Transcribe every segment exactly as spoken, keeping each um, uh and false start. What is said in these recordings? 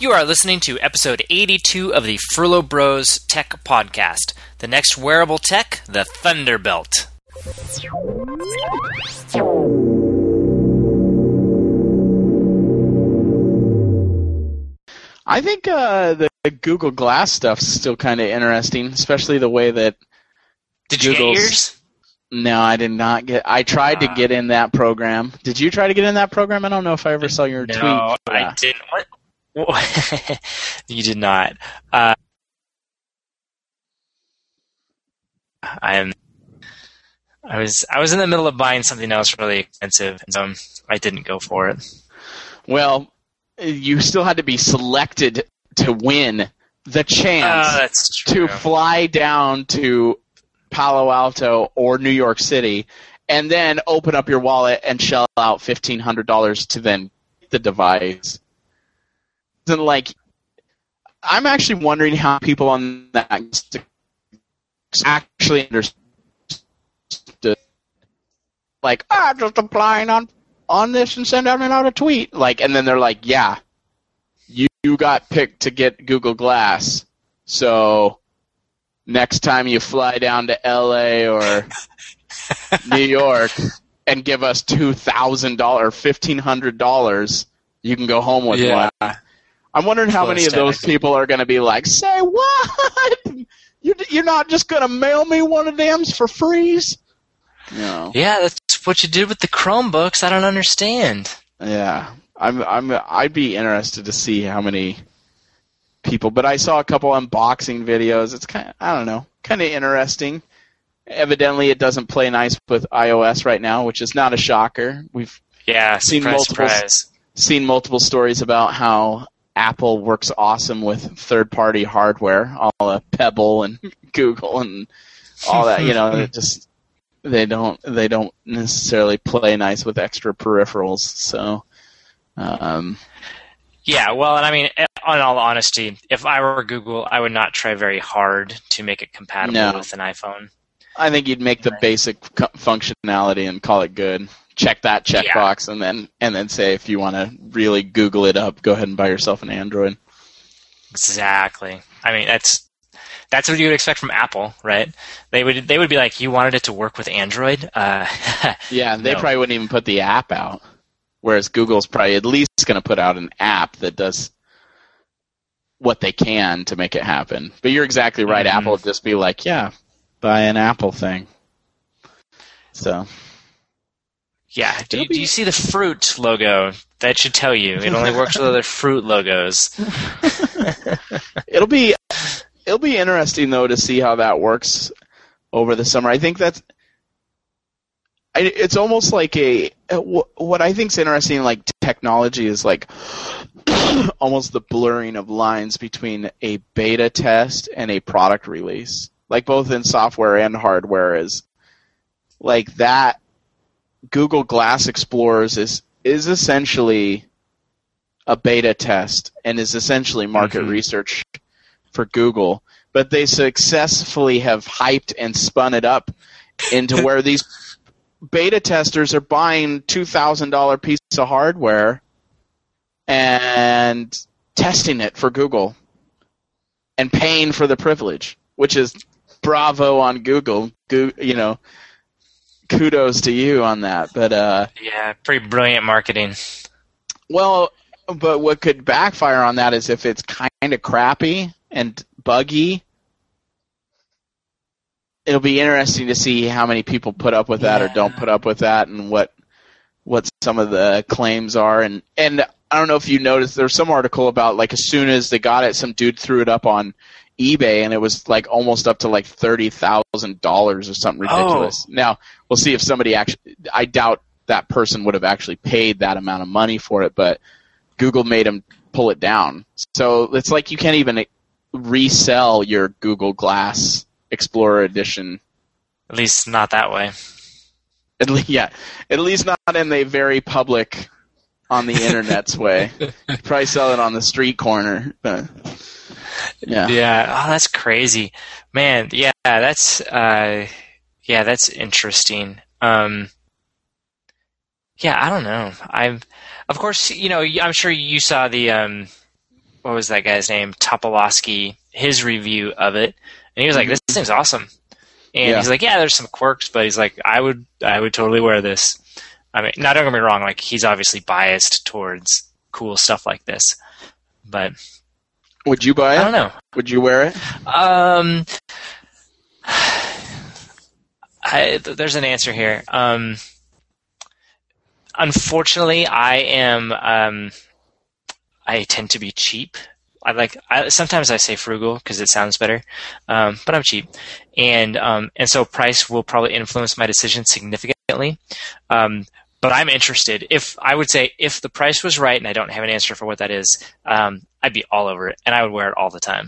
You are listening to episode eighty-two of the Furlough Bros Tech Podcast. The next wearable tech, the Thunderbelt. I think uh, the Google Glass stuff's still kind of interesting, especially the way that Did you Google's... get yours? No, I did not get. I tried uh, to get in that program. Did you try to get in that program? I don't know if I ever saw your no, tweet. No, I didn't. What? You did not. Uh, I am. I was. I was in the middle of buying something else really expensive, and so I didn't go for it. Well, you still had to be selected to win the chance uh, that's true. to fly down to Palo Alto or New York City, and then open up your wallet and shell out fifteen hundred dollars to then get the device. And like, I'm actually wondering how people on that actually understood. Like, ah, I'm just applying on on this and send out a tweet. Like, and then they're like, yeah, you, you got picked to get Google Glass, so next time you fly down to L A or New York and give us two thousand dollars, fifteen hundred dollars, you can go home with yeah. one. I'm wondering how many of those people are going to be like, say what? You, you're not just going to mail me one of them for free? No. Yeah, that's what you did with the Chromebooks. I don't understand. Yeah, I'm. I'm. I'd be interested to see how many people. But I saw a couple unboxing videos. It's kind of, I don't know, kind of interesting. Evidently, it doesn't play nice with iOS right now, which is not a shocker. We've yeah seen surprise, multiple surprise. seen multiple stories about how Apple works awesome with third-party hardware, all the Pebble and Google and all that. You know, it just they don't they don't necessarily play nice with extra peripherals. So, um, yeah. Well, and I mean, in all honesty, if I were Google, I would not try very hard to make it compatible no. with an iPhone. I think you'd make the Right. basic co- functionality and call it good. Check that checkbox, yeah. and then and then say if you want to really Google it up, go ahead and buy yourself an Android. Exactly. I mean, that's that's what you would expect from Apple, right? They would they would be like, you wanted it to work with Android? Uh, yeah, they no. probably wouldn't even put the app out. Whereas Google's probably at least going to put out an app that does what they can to make it happen. But you're exactly right. Mm-hmm. Apple would just be like, yeah, buy an Apple thing. So. Yeah, do you, be... do you see the fruit logo? That should tell you. It only works with other fruit logos. it'll be it'll be interesting though to see how that works over the summer. I think that's I, it's almost like a what I think's interesting. Like technology is like almost the blurring of lines between a beta test and a product release. Like both in software and hardware is like that. Google Glass Explorers is is essentially a beta test and is essentially market mm-hmm. research for Google, but they successfully have hyped and spun it up into where these beta testers are buying two thousand dollars piece of hardware and testing it for Google and paying for the privilege, which is bravo on Google. Go, you know. Kudos to you on that, but uh, yeah, pretty brilliant marketing. Well, but what could backfire on that is if it's kind of crappy and buggy. It'll be interesting to see how many people put up with that yeah. or don't put up with that, and what what some of the claims are. And and I don't know if you noticed, there's some article about like as soon as they got it, some dude threw it up on eBay, and it was like almost up to like thirty thousand dollars or something ridiculous. Oh. Now, we'll see if somebody actually, I doubt that person would have actually paid that amount of money for it, but Google made him pull it down. So it's like you can't even resell your Google Glass Explorer Edition. At least not that way. At least, yeah, at least not in a very public, on the internet's way. You probably sell it on the street corner, but... Yeah. Yeah. Oh, that's crazy, man. Yeah, that's uh, yeah, that's interesting. Um, yeah, I don't know. I'm, of course, you know, I'm sure you saw the um, what was that guy's name? Topolowski, his review of it. And he was like, this thing's awesome. And yeah. he's like, yeah, there's some quirks, but he's like, I would, I would totally wear this. I mean, not don't get me wrong, like he's obviously biased towards cool stuff like this, but would you buy it? I don't know. Would you wear it? Um, I, there's an answer here. Um, unfortunately, I am. Um, I tend to be cheap. I like. I, sometimes I say frugal because it sounds better, um, but I'm cheap, and um, and so price will probably influence my decision significantly. Um, but I'm interested. If I would say if the price was right, and I don't have an answer for what that is, um, I'd be all over it, and I would wear it all the time.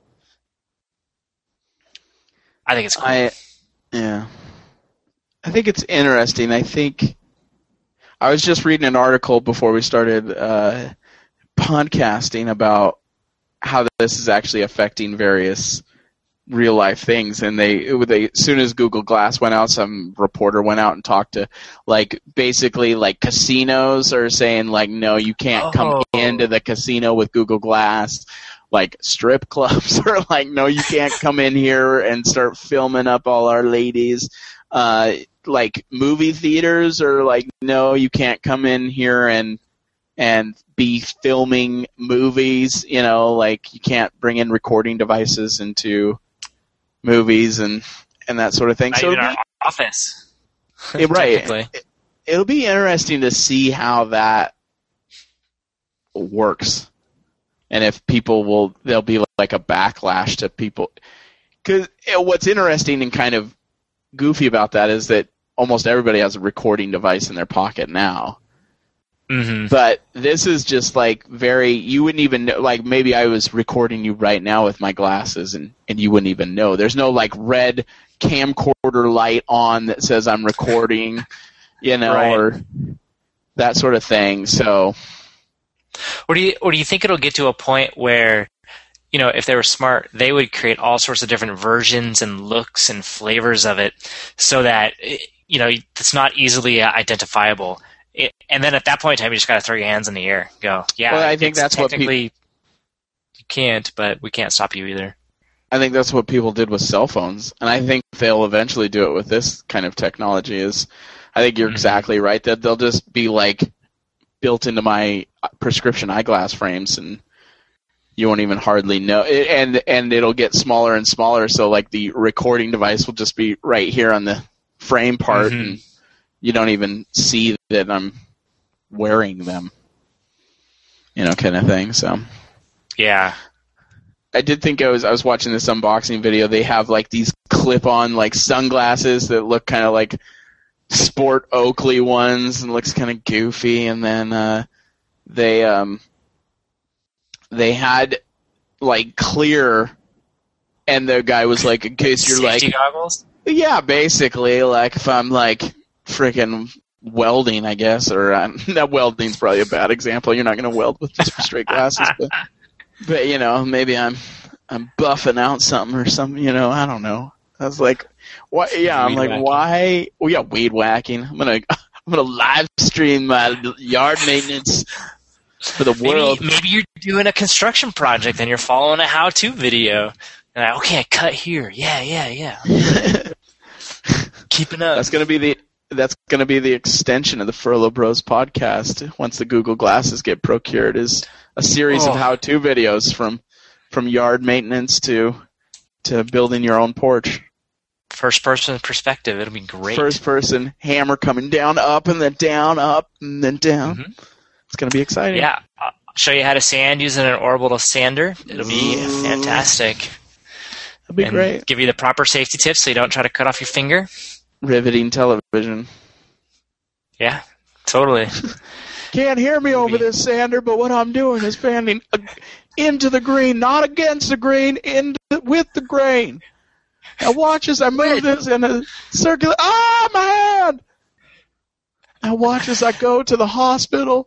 I think it's cool. I, yeah, I think it's interesting. I think I was just reading an article before we started uh, podcasting about how this is actually affecting various real life things, and they, they as soon as Google Glass went out, some reporter went out and talked to, like, basically like casinos are saying like, no, you can't oh. come into the casino with Google Glass. Like strip clubs are like, no, you can't come in here and start filming up all our ladies. Uh, like movie theaters are like, no, you can't come in here and and be filming movies. You know, like you can't bring in recording devices into movies and and that sort of thing. Not so even our office, it, right? It, it'll be interesting to see how that works. And if people will, there'll be like a backlash to people. Because what's interesting and kind of goofy about that is that almost everybody has a recording device in their pocket now. Mm-hmm. But this is just like very, you wouldn't even know, like maybe I was recording you right now with my glasses and, and you wouldn't even know. There's no like red camcorder light on that says I'm recording, you know, right. or that sort of thing. So... Or do you, or do you think it'll get to a point where, you know, if they were smart, they would create all sorts of different versions and looks and flavors of it so that, you know, it's not easily identifiable. It, and then at that point in time, you just got to throw your hands in the air and go, yeah, well, I think that's what people... you can't, but we can't stop you either. I think that's what people did with cell phones. And I think they'll eventually do it with this kind of technology is, I think you're mm-hmm. exactly right, that they'll just be like, built into my prescription eyeglass frames, and you won't even hardly know. And and it'll get smaller and smaller, so like the recording device will just be right here on the frame part, mm-hmm. and you don't even see that I'm wearing them, you know, kind of thing. So yeah, I did think I was I was watching this unboxing video. They have like these clip-on like sunglasses that look kind of like Sport Oakley ones and looks kind of goofy, and then uh, they um, they had like clear, and the guy was like, in case you're Safety like goggles? Yeah, basically, like if I'm like freaking welding, I guess, or uh, that welding's probably a bad example. You're not going to weld with just straight glasses, but but you know, maybe I'm I'm buffing out something or something. You know, I don't know. I was like. What? Yeah, I'm like, whacking. Why? Oh yeah, weed whacking. I'm gonna, I'm gonna live stream my yard maintenance for the world. Maybe, maybe you're doing a construction project and you're following a how-to video. And I, okay, I cut here. Yeah, yeah, yeah. Keeping up. That's gonna be the. That's gonna be the extension of the Furlough Bros podcast. Once the Google Glasses get procured, is a series oh. of how-to videos from, from yard maintenance to, to building your own porch. First person perspective, it'll be great. First person hammer coming down, up, and then down, up, and then down. Mm-hmm. It's going to be exciting. Yeah. I'll show you how to sand using an orbital sander. It'll be Ooh. fantastic. It'll be and great. Give you the proper safety tips so you don't try to cut off your finger. Riveting television. Yeah, totally. Can't hear me over this sander, but what I'm doing is fanning into the green, not against the green, into with the grain. Now watch as I move this in a circular. Ah, my hand! Now watch as I go to the hospital.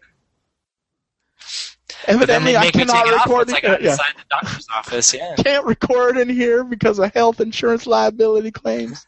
Evidently, I cannot record it. Like uh, yeah. Inside the doctor's office. Yeah. Can't record in here because of health insurance liability claims.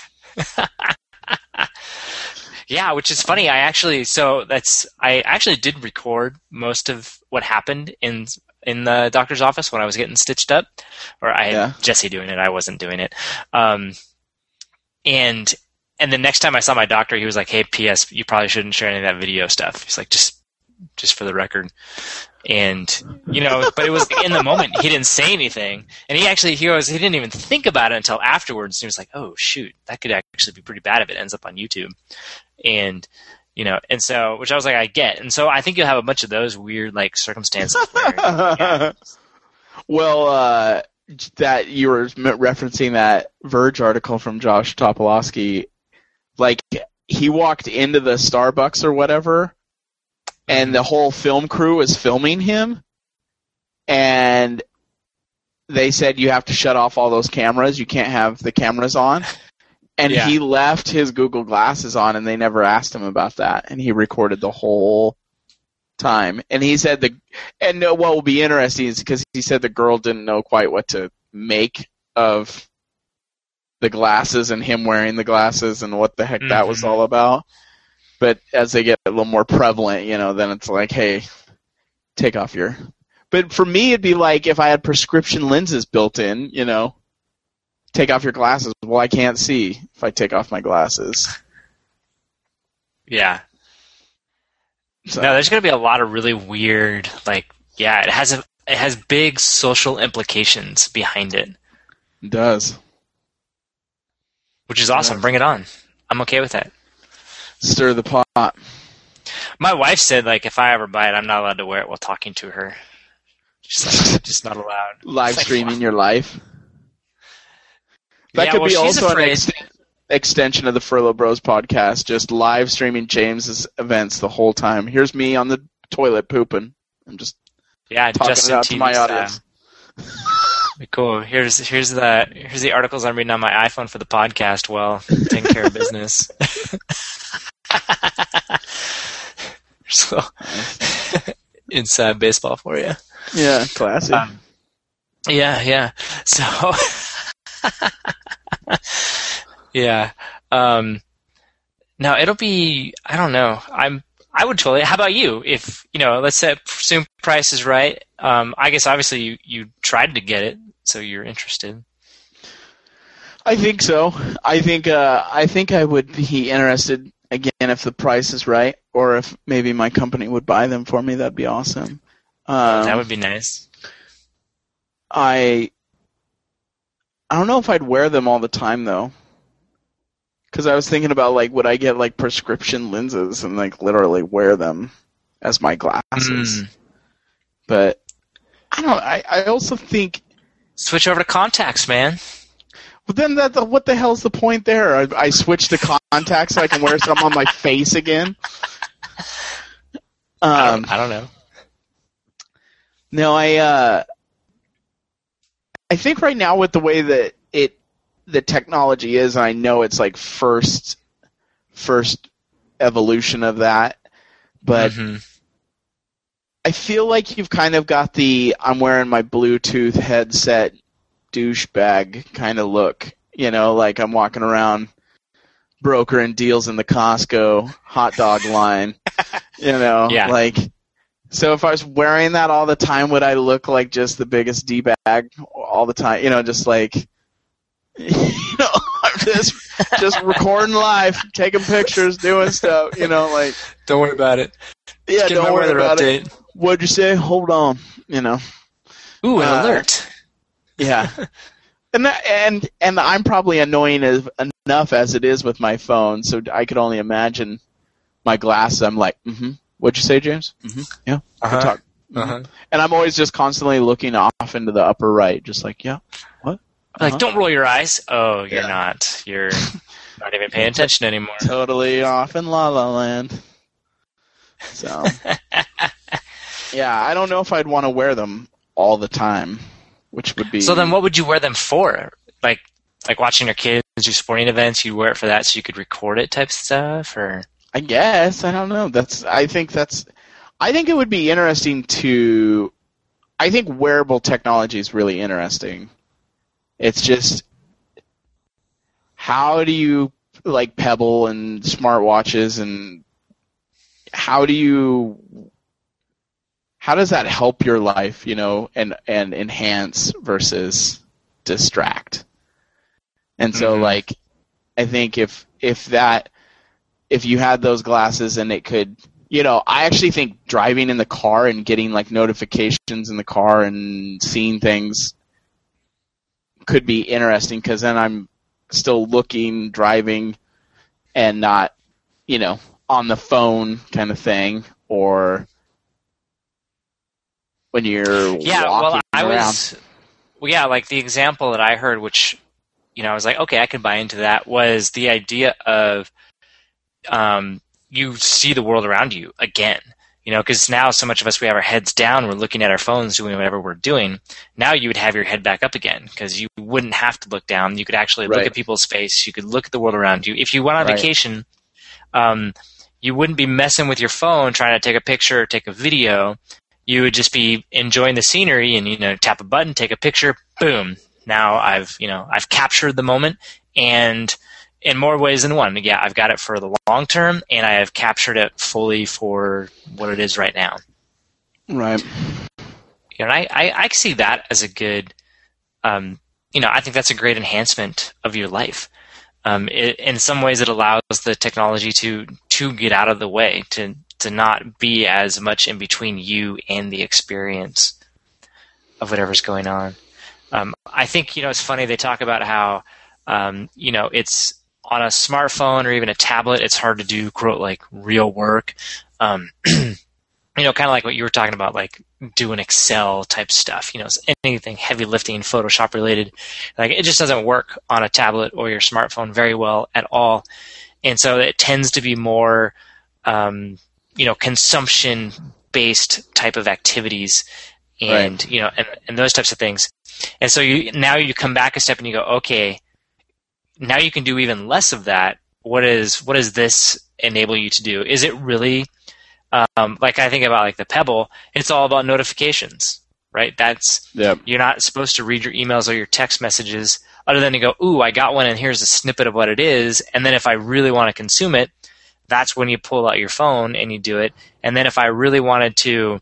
Yeah, which is funny. I actually so that's I actually did record most of what happened in in the doctor's office when I was getting stitched up, or I had Yeah. Jesse doing it. I wasn't doing it. Um, and and the next time I saw my doctor, he was like, "Hey, P S, you probably shouldn't share any of that video stuff." He's like, "Just just for the record." And you know, but it was in the moment. He didn't say anything, and he actually he was he didn't even think about it until afterwards. He was like, "Oh shoot, that could actually be pretty bad if it ends up on YouTube." And you know, and so which I was like, I get, and so I think you'll have a bunch of those weird like circumstances. Where, yeah. Well, uh, that you were referencing that Verge article from Josh Topolowski, like he walked into the Starbucks or whatever, and the whole film crew was filming him, and they said you have to shut off all those cameras. You can't have the cameras on. And Yeah. he left his Google Glasses on, and they never asked him about that. And he recorded the whole time. And he said the, and what will be interesting is because he said the girl didn't know quite what to make of the glasses and him wearing the glasses and what the heck mm-hmm. that was all about. But as they get a little more prevalent, you know, then it's like, hey, take off your. But for me, it'd be like if I had prescription lenses built in, you know. Take off your glasses. Well, I can't see if I take off my glasses. Yeah. So. No, there's going to be a lot of really weird, like, yeah, it has a, it has big social implications behind it. It does. Which is awesome. Yeah. Bring it on. I'm okay with that. Stir the pot. My wife said, like, if I ever buy it, I'm not allowed to wear it while talking to her. Just, like, just not allowed. Live like, streaming your life. That yeah, could well, be also afraid. an ex- extension of the Furlough Bros podcast, just live streaming James's events the whole time. Here's me on the toilet pooping. I'm just yeah, talking just it out to my audience. Cool. Here's here's the here's the articles I'm reading on my iPhone for the podcast while taking care of business. So inside baseball for you. Yeah, classic. Um, yeah, yeah. So. yeah. Um, now it'll be. I don't know. I'm. I would totally. How about you? If you know, let's say assume price is right. Um, I guess obviously you, you tried to get it, so you're interested. I think so. I think. Uh, I think I would be interested again if the price is right, or if maybe my company would buy them for me. That'd be awesome. Um, that would be nice. I. I don't know if I'd wear them all the time though, because I was thinking about like, would I get like prescription lenses and like literally wear them as my glasses? Mm. But I don't. I, I also think switch over to contacts, man. Well, then that what the hell's the point there? I, I switch to contacts so I can wear some on my face again. Um, I, don't, I don't know. No, I. Uh, I think right now with the way that it the technology is, and I know it's like first first evolution of that, but mm-hmm. I feel like you've kind of got the I'm wearing my Bluetooth headset douchebag kind of look. You know, like I'm walking around brokering deals in the Costco hot dog line. You know, yeah. like. So if I was wearing that all the time, would I look like just the biggest D-bag all the time? You know, just like, you know, I'm just, just recording live, taking pictures, doing stuff, you know, like. Don't worry about it. Yeah, don't worry about update. it. What'd you say? Hold on, you know. Ooh, an uh, alert. Yeah. and, that, and, and I'm probably annoying as, enough as it is with my phone, so I could only imagine my glasses. I'm like, mm-hmm. What'd you say, James? Mm-hmm. Yeah. Uh-huh. Talk. Mm-hmm. Uh-huh. And I'm always just constantly looking off into the upper right, just like, yeah, what? Uh-huh. Like, don't roll your eyes. Oh, you're yeah. not. You're not even paying attention anymore. Totally off in La La Land. So, yeah, I don't know if I'd want to wear them all the time, which would be. So then, what would you wear them for? Like, like watching your kids do sporting events, you'd wear it for that, so you could record it, type stuff, or. I guess I don't know. That's I think that's I think it would be interesting to I think wearable technology is really interesting. It's just how do you like Pebble and smartwatches and how do you how does that help your life, you know, and, and enhance versus distract? And so, mm-hmm. like, I think if if that, if you had those glasses and it could, you know, I actually think driving in the car and getting, like, notifications in the car and seeing things could be interesting, because then I'm still looking, driving, and not, you know, on the phone kind of thing, or when you're yeah, walking well, I around. was, well, yeah, like the example that I heard, which, you know, I was like, okay, I could buy into that, was the idea of um, you see the world around you again. You know, because now so much of us, we have our heads down, we're looking at our phones, doing whatever we're doing. Now you would have your head back up again, because you wouldn't have to look down. You could actually right. look at people's face. You could look at the world around you. If you went on right. vacation, um, you wouldn't be messing with your phone trying to take a picture or take a video. You would just be enjoying the scenery and, you know, tap a button, take a picture, boom. Now I've, you know, I've captured the moment, and in more ways than one. Yeah, I've got it for the long term, and I have captured it fully for what it is right now. Right. You know, and I, I, I see that as a good, um, you know, I think that's a great enhancement of your life. Um, it, in some ways, it allows the technology to to get out of the way, to to not be as much in between you and the experience of whatever's going on. Um, I think, you know, it's funny, they talk about how, um, you know, it's on a smartphone or even a tablet, it's hard to do, quote, like, real work. Um, you know, kind of like what you were talking about, like doing Excel type stuff, you know, anything heavy lifting, Photoshop related. Like, it just doesn't work on a tablet or your smartphone very well at all. And so it tends to be more, um, you know, consumption based type of activities and, right. you know, and, and those types of things. And so you now you come back a step and you go, okay, now you can do even less of that. What is what does this enable you to do? Is it really um, like I think about like the Pebble? It's all about notifications, right? That's yep. You're not supposed to read your emails or your text messages other than to go, ooh, I got one, and here's a snippet of what it is. And then if I really want to consume it, that's when you pull out your phone and you do it. And then if I really wanted to,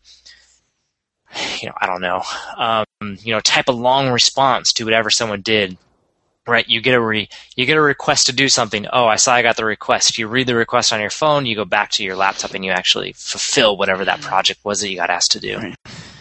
you know, I don't know, um, you know, type a long response to whatever someone did. Right, you get a re, you get a request to do something. Oh, I saw I got the request. You read the request on your phone. You go back to your laptop and you actually fulfill whatever that project was that you got asked to do. Right.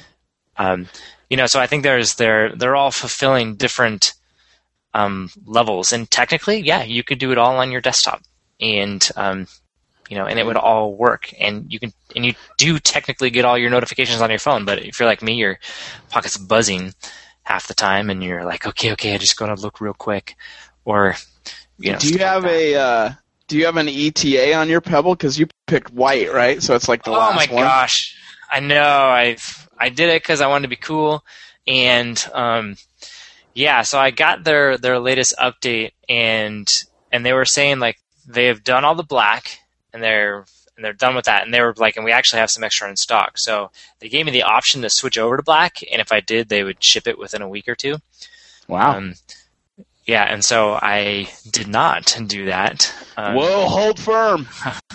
Um, you know, so I think there's they're they're all fulfilling different um, levels. And technically, yeah, you could do it all on your desktop, and um, you know, and it would all work. And you can and you do technically get all your notifications on your phone. But if you're like me, your pocket's buzzing half the time, and you're like, okay, okay, I just going to look real quick, or you know. Do you have like a uh, Do you have an E T A on your Pebble? Because you picked white, right? So it's like the oh last my one. gosh, I know. I I did it because I wanted to be cool, and um, yeah. So I got their their latest update, and and they were saying like they have done all the black, and they're and they're done with that. And they were like, and we actually have some extra in stock. So they gave me the option to switch over to black. And if I did, they would ship it within a week or two. Wow. Um, yeah. And so I did not do that. Um, Whoa, hold firm.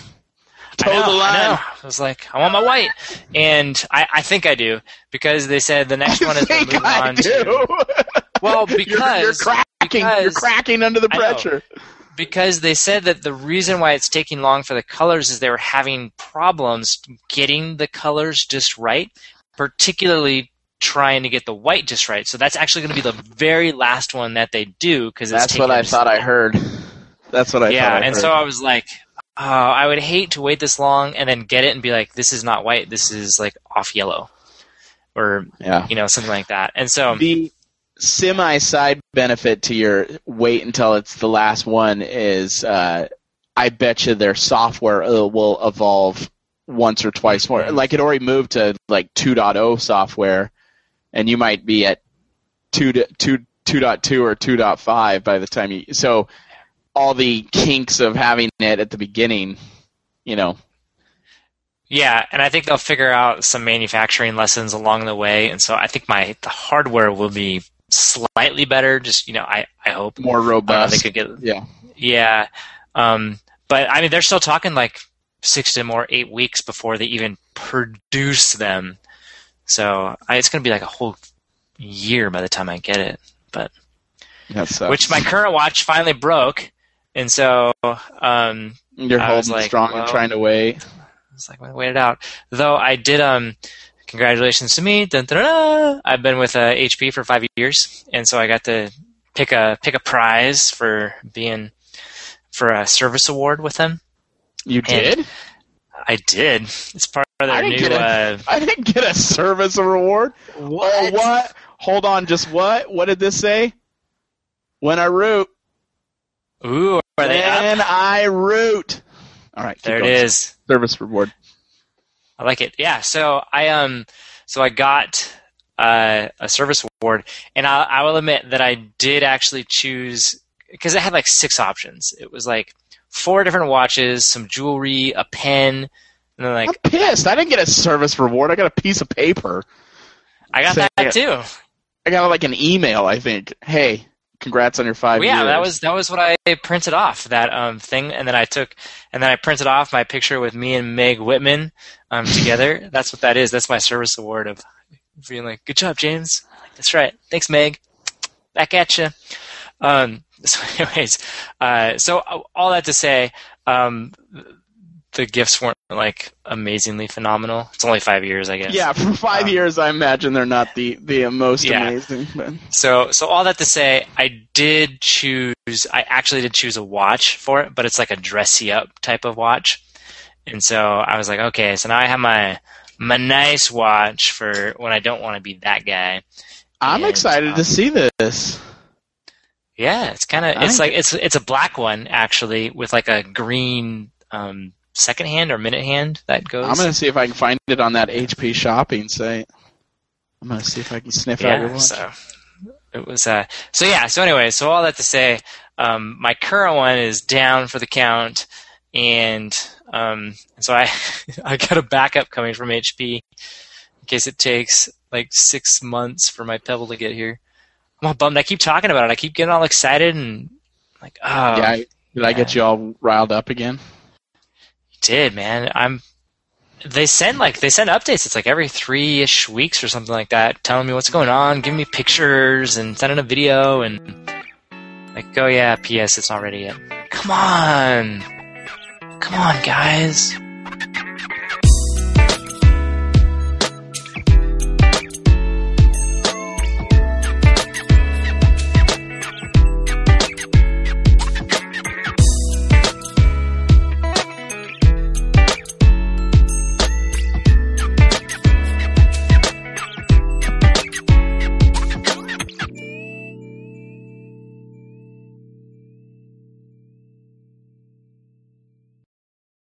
Toe I know, the line. I know. I was like, I want my white. And I, I think I do, because they said the next I one is to move I on do. to. Well, because you're, you're cracking. because, you're cracking under the pressure. Because they said that the reason why it's taking long for the colors is they were having problems getting the colors just right, particularly trying to get the white just right. So that's actually going to be the very last one that they do, because that's what I thought I heard. That's what I yeah, thought I and heard. so I was like, oh, I would hate to wait this long and then get it and be like, this is not white, this is like off yellow, or yeah. you know, something like that. And so the semi-side benefit to your wait until it's the last one is uh, I bet you their software uh, will evolve once or twice more. Like it already moved to like two point oh software, and you might be at two point two or two point five by the time you – so all the kinks of having it at the beginning, you know. Yeah, and I think they'll figure out some manufacturing lessons along the way, and so I think my the hardware will be – slightly better, just you know, I, I hope more robust. Uh, they could get yeah, yeah. Um, but I mean, they're still talking like six to more eight weeks before they even produce them. So I, it's going to be like a whole year by the time I get it. But which my current watch finally broke, and so um, you're I holding was like, strong well, and trying to wait. It's like, well, wait it out. Though I did, um, congratulations to me. Dun, dun, dun, dun. I've been with uh, H P for five years, and so I got to pick a pick a prize for being for a service award with them. You did? And I did. It's part of their I didn't new. Get a, uh, I didn't get a service reward. What? Oh, what? Hold on, just what? What did this say? When I root. Ooh, are they up? When I root. All right, keep There going. it is. Service reward. I like it. Yeah. So I um, so I got uh, a service award, and I, I will admit that I did actually choose because it had like six options. It was like four different watches, some jewelry, a pen, and then like I'm pissed. I didn't get a service reward. I got a piece of paper. I got Say- that too. I got like an email. I think. Hey, congrats on your five Well, yeah, years. that was that was what I printed off, that um thing, and then I took and then I printed off my picture with me and Meg Whitman um together. That's what that is. That's my service award of being like, good job, James. Like, that's right. Thanks, Meg. Back at you. Um. So, anyways, uh, so all that to say, um, the gifts weren't like amazingly phenomenal. It's only five years, I guess. Yeah, for five Um, years, I imagine they're not the the most Yeah. amazing. But. So, so all that to say, I did choose. I actually did choose a watch for it, but it's like a dressy up type of watch. And so I was like, okay, so now I have my my nice watch for when I don't want to be that guy. I'm And, excited um, to see this. Yeah, it's kind of I it's like like it's it's a black one actually with like a green um, second hand or minute hand that goes. I'm gonna see if I can find it on that H P shopping site. I'm gonna see if I can sniff out your Yeah, watch. so it was. Uh, so yeah. So anyway, so all that to say, um, my current one is down for the count, and um, so I I got a backup coming from H P in case it takes like six months for my Pebble to get here. I'm all bummed. I keep talking about it. I keep getting all excited and like, oh, yeah, did I get yeah. you all riled up again? You did, man. I'm. They send like they send updates. It's like every three-ish weeks or something like that, telling me what's going on, giving me pictures, and sending a video, and like, oh yeah, P S, it's not ready yet. Come on, come on, guys.